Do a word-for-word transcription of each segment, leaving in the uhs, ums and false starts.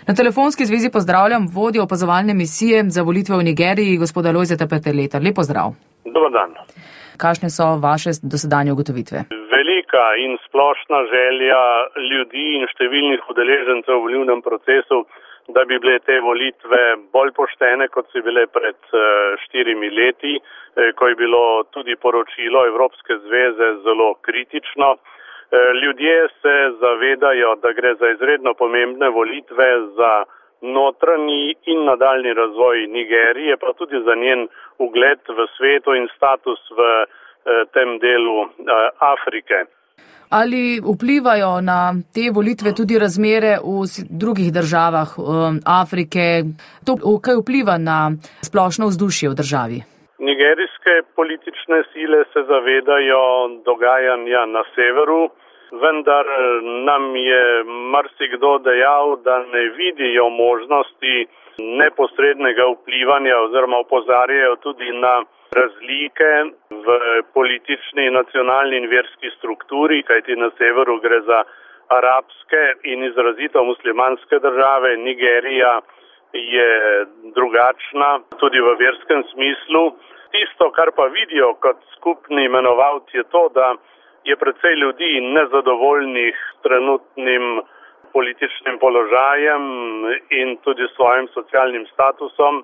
Na telefonski zvezi pozdravljam vodjo opazovalne misije za volitve v Nigeriji, gospoda Lojzeta Peterleta. Lep pozdrav. Dobar dan. Kakšne so vaše dosedanje ugotovitve? Velika in splošna želja ljudi in številnih udeležencev v volilnem procesu, da bi bile te volitve bolj poštene, kot so bile pred štirimi leti, ko je bilo tudi poročilo Evropske zveze zelo kritično. Ljudje se zavedajo, da gre za izredno pomembne volitve za notranji in nadaljni razvoj Nigerije, pa tudi za njen ugled v svetu in status v tem delu Afrike. Ali vplivajo na te volitve tudi razmere v drugih državah Afrike? To kaj vpliva na splošno vzdušje v državi? Nigerijske politične sile se zavedajo dogajanja na severu, vendar nam je marsikdo dejal, da ne vidijo možnosti neposrednega vplivanja oziroma opozarjajo tudi na razlike v politični, nacionalni in verski strukturi, kajti na severu gre za arabske in izrazito muslimanske države. Nigerija je drugačna tudi v verskem smislu. Tisto, kar pa vidijo kot skupni imenovalci, je to, da je precej ljudi nezadovoljnih s trenutnim političnim položajem in tudi svojim socialnim statusom.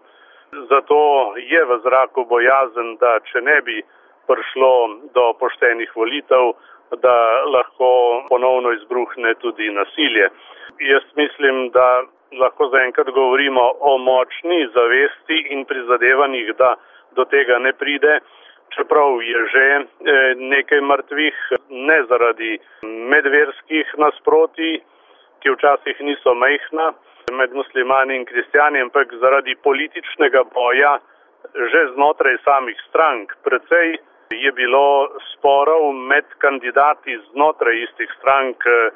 Zato je v zraku bojazen, da če ne bi prišlo do poštenih volitev, da lahko ponovno izbruhne tudi nasilje. Jaz mislim, da lahko zaenkrat govorimo o močni zavesti in prizadevanjih, da do tega ne pride, čeprav je že nekaj mrtvih, ne zaradi medverskih nasprotij, ki včasih niso majhna, med muslimani in kristjani, ampak zaradi političnega boja že znotraj samih strank. Precej je bilo sporov med kandidati znotraj istih strank,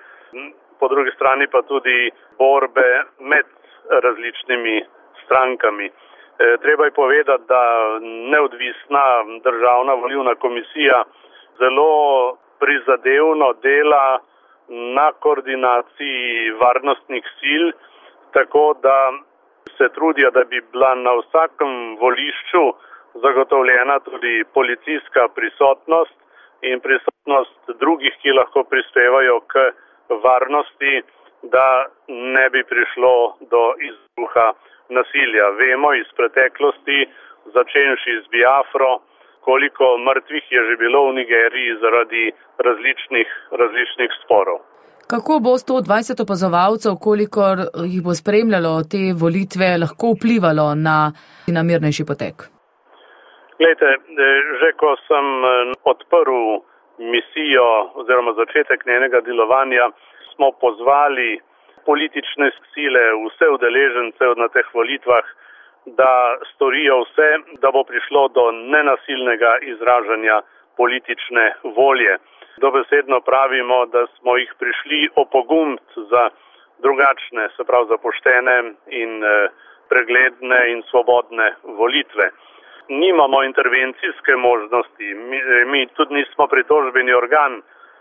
po drugi strani pa tudi borbe med različnimi strankami. Treba je povedati, da neodvisna državna volilna komisija zelo prizadevno dela na koordinaciji varnostnih sil, tako da se trudijo, da bi bila na vsakem volišču zagotovljena tudi policijska prisotnost in prisotnost drugih, ki lahko prispevajo k varnosti, da ne bi prišlo do izbruha nasilja. Vemo iz preteklosti, začenši z Biafro, koliko mrtvih je že bilo v Nigeriji zaradi različnih, različnih sporov. Kako bo sto dvajset opazovalcev, kolikor jih bo spremljalo te volitve, lahko vplivalo na, na mirnejši potek? Glejte, že ko sem odprl misijo oziroma začetek njenega delovanja, smo pozvali politične sile, vse udeležence na teh volitvah, da storijo vse, da bo prišlo do nenasilnega izražanja politične volje. Dobesedno pravimo, da smo jih prišli opogumiti za drugačne, se pravi za poštene in pregledne in svobodne volitve. Nimamo intervencijske možnosti, mi, mi tudi nismo pritožbeni organ.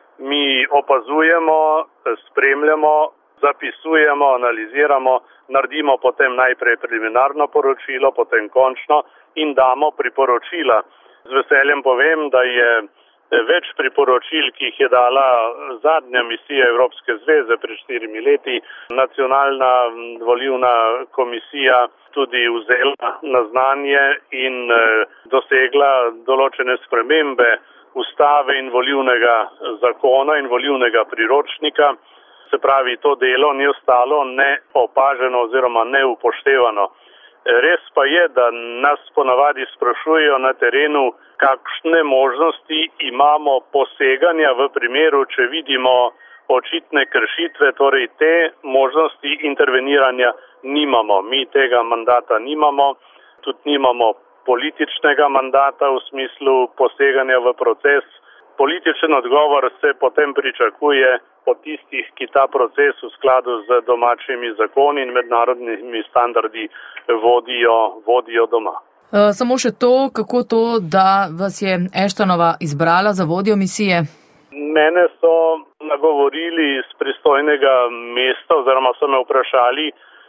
Mi opazujemo, spremljamo, zapisujemo, analiziramo, naredimo potem najprej preliminarno poročilo, potem končno in damo priporočila. Z veseljem povem, da je več priporočil, ki jih je dala zadnja misija Evropske zveze pred štirimi leti, nacionalna volilna komisija tudi vzela na znanje in dosegla določene spremembe ustave in volilnega zakona in volilnega priročnika. Se pravi, to delo ni ostalo neopaženo oziroma neupoštevano. Res pa je, da nas ponavadi sprašujejo na terenu, kakšne možnosti imamo poseganja v primeru, če vidimo očitne kršitve, torej te možnosti interveniranja nimamo. Mi tega mandata nimamo, tudi nimamo političnega mandata v smislu poseganja v proces. Političen odgovor se potem pričakuje od tistih, ki ta proces v skladu z domačimi zakoni in mednarodnimi standardi vodijo, vodijo doma. E, samo še to, kako to, da vas je Ashtonova izbrala za vodjo misije? Mene so nagovorili iz pristojnega mesta oziroma so me vprašali,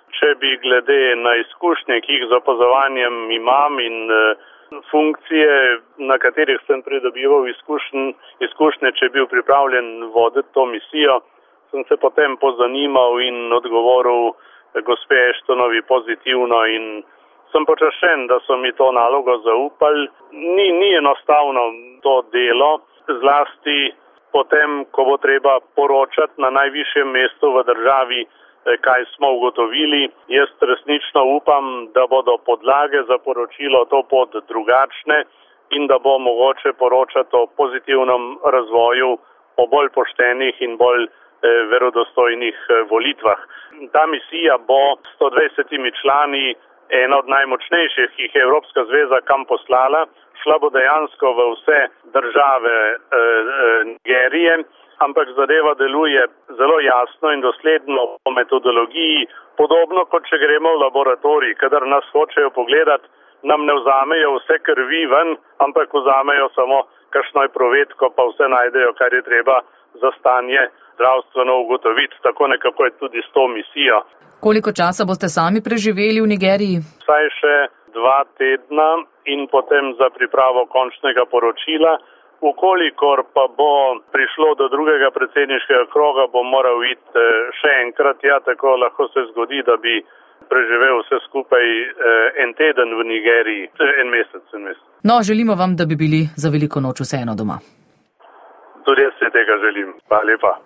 Če bi glede na izkušnje, ki jih z opazovanjem imam in funkcije, na katerih sem pridobival izkušnje, izkušnje, če bil pripravljen voditi to misijo, sem se potem pozanimal in odgovoril gospe Ashtonovi pozitivno in sem počaščen, da so mi to nalogo zaupali. Ni, ni enostavno to delo, zlasti potem, ko bo treba poročati na najvišjem mestu v državi, kaj smo ugotovili. Jaz resnično upam, da bodo podlage za poročilo to pot drugačne in da bo mogoče poročati o pozitivnem razvoju, o bolj poštenih in bolj eh, verodostojnih eh, volitvah. Ta misija bo s sto dvajsetimi člani ena od najmočnejših, ki jih je Evropska zveza kam poslala. Šla bo dejansko v vse države eh, eh, Nigerije, ampak zadeva deluje zelo jasno in dosledno po metodologiji, podobno kot če gremo v laboratorij, kadar nas hočejo pogledati, nam ne vzamejo vse krvi ven, ampak vzamejo samo kakšno provedko, pa vse najdejo, kar je treba za stanje zdravstveno ugotoviti. Tako nekako je tudi s to misijo. Koliko časa boste sami preživeli v Nigeriji? Vsaj še dva tedna in potem za pripravo končnega poročila. Ukolikor pa bo prišlo do drugega predsedniškega kroga, bo moral iti še enkrat, ja, tako lahko se zgodi, da bi preživel vse skupaj en teden v Nigeriji, en mesec, en mesec. No, želimo vam, da bi bili za veliko noč vseeno doma. Tudi jaz se tega želim. Hvala lepa.